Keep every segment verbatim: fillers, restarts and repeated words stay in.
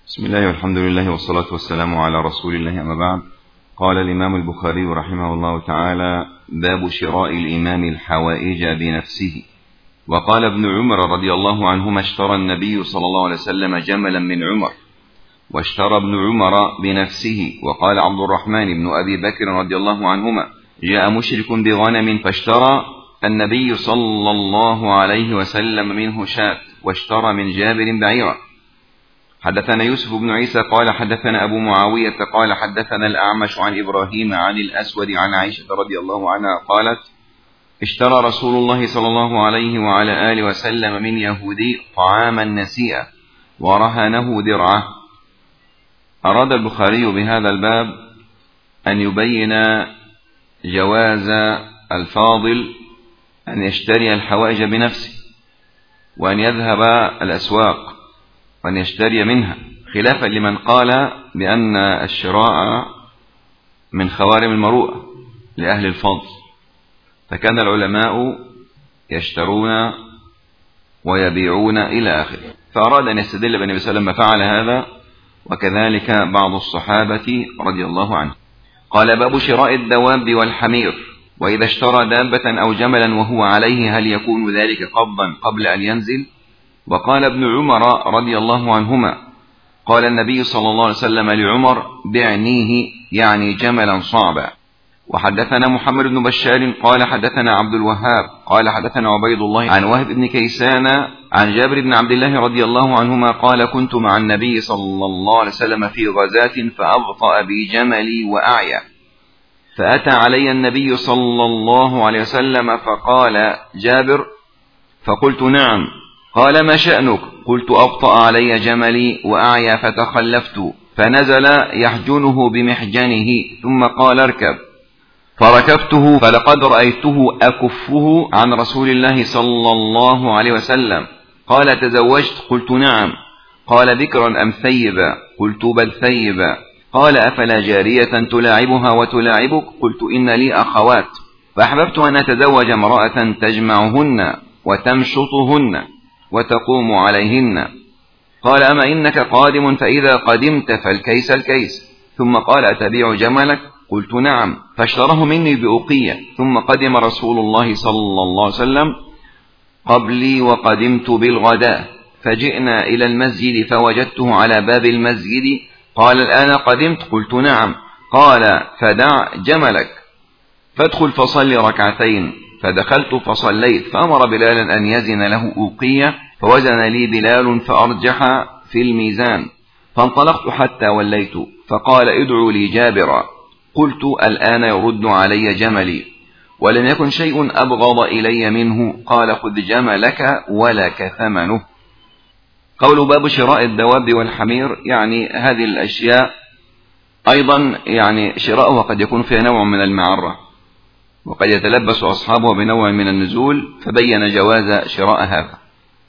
بسم الله والحمد لله والصلاة والسلام على رسول الله، أما بعد. قال الإمام البخاري رحمه الله تعالى: باب شراء الإمام الحوائج بنفسه. وقال ابن عمر رضي الله عنهما: اشترى النبي صلى الله عليه وسلم جملا من عمر، واشترى ابن عمر بنفسه. وقال عبد الرحمن بن أبي بكر رضي الله عنهما: جاء مشرك بغنم فاشترى النبي صلى الله عليه وسلم منه شاة، واشترى من جابر بعيرا. حدثنا يوسف بن عيسى قال حدثنا أبو معاوية قال حدثنا الأعمش عن إبراهيم عن الأسود عن عائشة رضي الله عنها قالت: اشترى رسول الله صلى الله عليه وعلى آله وسلم من يهودي طعاما نسيئا ورهنه درعه. أراد البخاري بهذا الباب أن يبين جواز الفاضل أن يشتري الحوائج بنفسه، وأن يذهب الأسواق وأن يشتري منها، خلافا لمن قال بأن الشراء من خوارم المروءة لأهل الفضل. فكان العلماء يشترون ويبيعون إلى آخره، فأراد أن يستدل بالنبي صلى الله عليه وسلم فعل هذا، وكذلك بعض الصحابة رضي الله عنهم. قال: باب شراء الدواب والحمير. وإذا اشترى دابة أو جملا وهو عليه هل يكون ذلك قبضا قبل أن ينزل؟ وقال ابن عمر رضي الله عنهما: قال النبي صلى الله عليه وسلم لعمر: بعنيه، يعني جملا صعبا. وحدثنا محمد بن بشار قال حدثنا عبد الوهاب قال حدثنا عبيد الله عن وهب بن كيسان عن جابر بن عبد الله رضي الله عنهما قال: كنت مع النبي صلى الله عليه وسلم في غزاة فأبطأ بي جملي وأعيا، فأتى علي النبي صلى الله عليه وسلم فقال: جابر؟ فقلت: نعم. قال: ما شأنك؟ قلت: أبطأ علي جملي وأعيا فتخلفت، فنزل يحجنه بمحجنه ثم قال: اركب، فركبته، فلقد رأيته أكفه عن رسول الله صلى الله عليه وسلم. قال: تزوجت؟ قلت: نعم. قال: بكرا أم ثيبا؟ قلت: بل ثيبا. قال: أفلا جارية تلاعبها وتلاعبك؟ قلت: إن لي أخوات، فأحببت أن أتزوج امرأة تجمعهن وتمشطهن وتقوم عليهن. قال: أما إنك قادم؟ فإذا قدمت فالكيس الكيس. ثم قال: أتبيع جملك؟ قلت: نعم. فاشتره مني بأقية. ثم قدم رسول الله صلى الله عليه وسلم قبلي وقدمت بالغداء، فجئنا إلى المسجد فوجدته على باب المسجد. قال: الآن قدمت؟ قلت: نعم. قال: فدع جملك فادخل فصل ركعتين. فدخلت فصليت، فأمر بلالا أن يزن له أوقية، فوزن لي بلال فأرجح في الميزان، فانطلقت حتى وليت، فقال: ادعوا لي جابرا. قلت: الآن يرد علي جملي، ولم يكن شيء أبغض إلي منه. قال: خذ جملك ولك ثمنه. قول باب شراء الدواب والحمير، يعني هذه الأشياء أيضا يعني شراؤها قد يكون فيها نوع من المعرة، وقد يتلبس أصحابه بنوع من النزول، فبين جواز شراء هذا.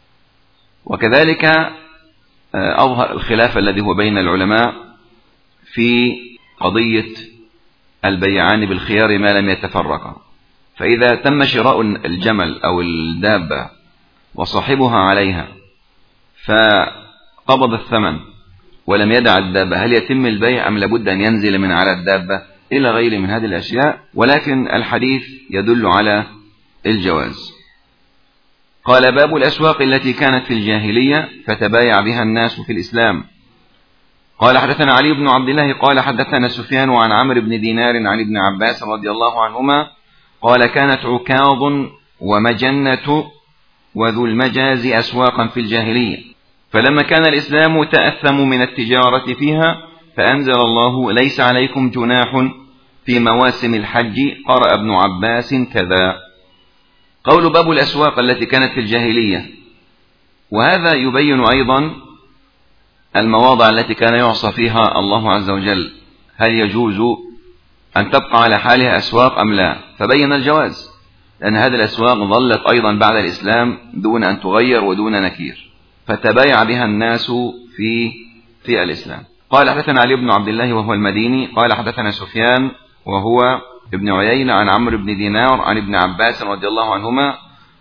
وكذلك أظهر الخلاف الذي هو بين العلماء في قضية البيعان بالخيار ما لم يتفرقا. فإذا تم شراء الجمل أو الدابة وصاحبها عليها فقبض الثمن ولم يدع الدابة، هل يتم البيع أم لابد أن ينزل من على الدابة؟ إلى غير من هذه الأشياء، ولكن الحديث يدل على الجواز. قال: باب الأسواق التي كانت في الجاهلية فتبايع بها الناس في الإسلام. قال: حدثنا علي بن عبد الله قال حدثنا سفيان عن عمرو بن دينار عن ابن عباس رضي الله عنهما قال: كانت عكاظ ومجنة وذو المجاز أسواقا في الجاهلية، فلما كان الإسلام تأثم من التجارة فيها فأنزل الله: ليس عليكم جناح في مواسم الحج. قرأ ابن عباس كذا. قول باب الأسواق التي كانت في الجاهلية، وهذا يبين أيضا المواضع التي كان يعصى فيها الله عز وجل، هل يجوز أن تبقى على حالها أسواق أم لا؟ فبين الجواز، لأن هذه الأسواق ظلت أيضا بعد الإسلام دون أن تغير ودون نكير، فتبايع بها الناس في في الإسلام. قال: حدثنا علي بن عبد الله وهو المديني قال حدثنا سفيان وهو ابن عيينة عن عمرو بن دينار عن ابن عباس رضي الله عنهما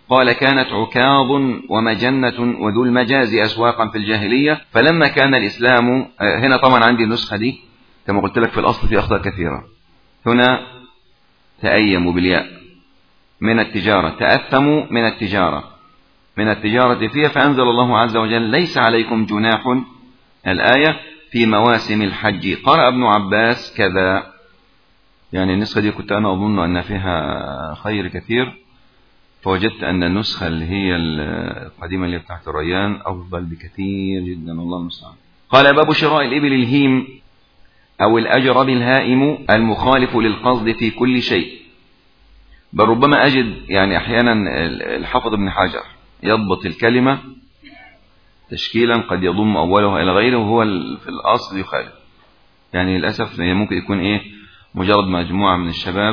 قال كانت عكاظ ومجنة وذو المجاز أسواقا في الجاهلية، فلما كان الإسلام، هنا طبعا عندي النسخة دي كما قلت لك في الأصل في أخطاء كثيرة، هنا تأيموا بالياء من التجارة، تأثموا من التجارة، من التجارة فيها، فأنزل الله عز وجل ليس عليكم جناح الآية في مواسم الحج. قرأ ابن عباس كذا، يعني النسخة دي كنت أنا أظن أن فيها خير كثير، فوجدت أن النسخة اللي هي القديمة اللي بتاعت الريان أفضل بكثير جدا، الله المستعان. قال باب شراء الإبل الهيم أو الأجرب الهائم المخالف للقصد في كل شيء. بل ربما أجد يعني أحيانا الحافظ ابن حجر يضبط الكلمة تشكيلا قد يضم أولها إلى غيره وهو في الأصل يخالف، يعني للأسف ممكن يكون إيه مجرد مجموعة من الشباب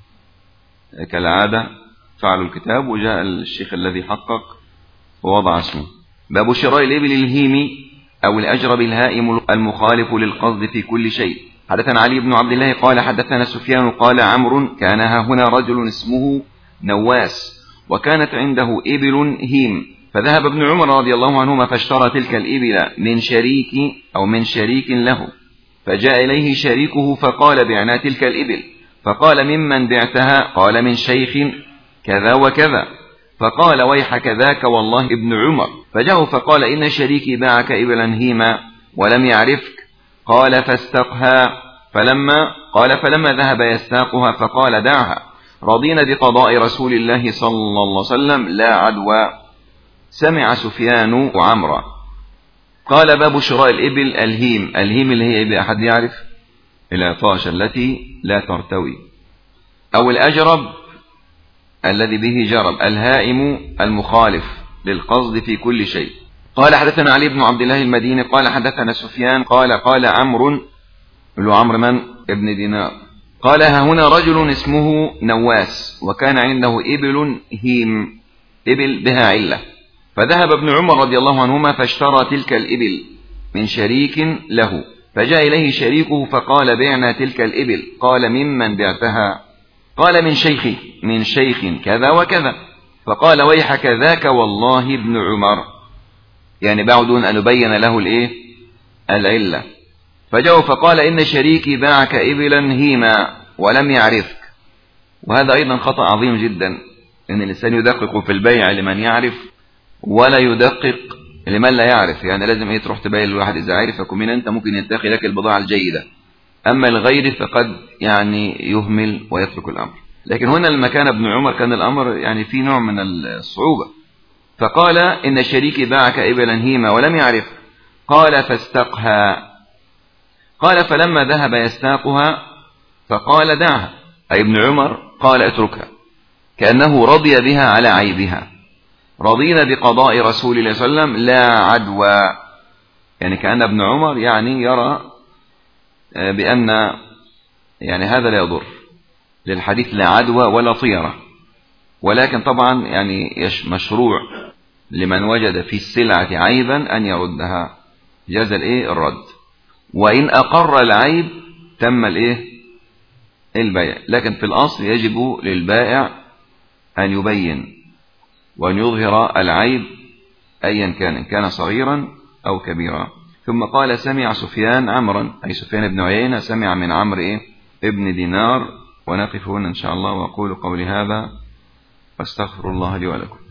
كالعادة فعلوا الكتاب وجاء الشيخ الذي حقق ووضع اسمه. باب شراء الإبل الهيم أو الأجرب الهائم المخالف للقصد في كل شيء. حدثنا علي بن عبد الله قال حدثنا سفيان قال عمرو كان ها هنا رجل اسمه نواس وكانت عنده إبل هيم، فذهب ابن عمر رضي الله عنهما فاشترى تلك الإبل من شريك أو من شريك له، فجاء إليه شريكه فقال بعنى تلك الإبل، فقال ممن بعتها؟ قال من شيخ كذا وكذا، فقال ويحك ذاك والله ابن عمر، فجاءه فقال إن شريكي باعك إبلا هيما ولم يعرفك، قال فاستقها، فلما قال فلما ذهب يستاقها فقال دعها، رضينا بقضاء رسول الله صلى الله عليه وسلم لا عدوى. سمع سفيان وعمرا. قال باب شراء الإبل الهيم. الهيم اللي هي إبل أحد يعرف؟ العطاش التي لا ترتوي، أو الأجرب الذي به جرب، الهائم المخالف للقصد في كل شيء. قال حدثنا علي بن عبد الله المديني قال حدثنا سفيان قال قال عمرو له عمرو من ابن دينار قال ها هنا رجل اسمه نواس وكان عنده إبل هيم، إبل بها علة، فذهب ابن عمر رضي الله عنهما فاشترى تلك الإبل من شريك له، فجاء إليه شريكه فقال بعنا تلك الإبل، قال ممن بعتها؟ قال من شيخ من شيخ كذا وكذا، فقال ويحك ذاك والله ابن عمر، يعني بعد أن يبين له الإيه العلة. فجاء فقال إن شريكي باعك إبلا هيما ولم يعرفك. وهذا أيضا خطأ عظيم جدا، إن الإنسان يدقق في البيع لمن يعرف ولا يدقق لمن لا يعرف، يعني لازم إيه تروح تبين لواحد إذا عرفك ومن أنت ممكن ينتقي لك البضاعة الجيدة، أما الغير فقد يعني يهمل ويترك الأمر. لكن هنا لما كان ابن عمر كان الأمر يعني في نوع من الصعوبة، فقال إن شريكي باعك إبلا هيما ولم يعرف، قال فاستقها، قال فلما ذهب يستاقها فقال دعها، أي ابن عمر قال اتركها، كأنه رضي بها على عيبها، رضينا بقضاء رسول الله صلى الله عليه وسلم لا عدوى، يعني كأن ابن عمر يعني يرى بأن يعني هذا لا يضر، للحديث لا عدوى ولا طيرة، ولكن طبعا يعني مشروع لمن وجد في السلعة عيبا أن يردها، جاز الإيه الرد، وإن أقر العيب تم الإيه البيع، لكن في الأصل يجب للبائع أن يبين وأن يظهر العيب أيا كان، إن كان صغيرا أو كبيرا. ثم قال سمع سفيان عمرا، أي سفيان بن عيينة سمع من عمرو إيه ابن دينار. ونقف هنا إن شاء الله، وأقول قولي هذا واستغفر الله لي ولكم.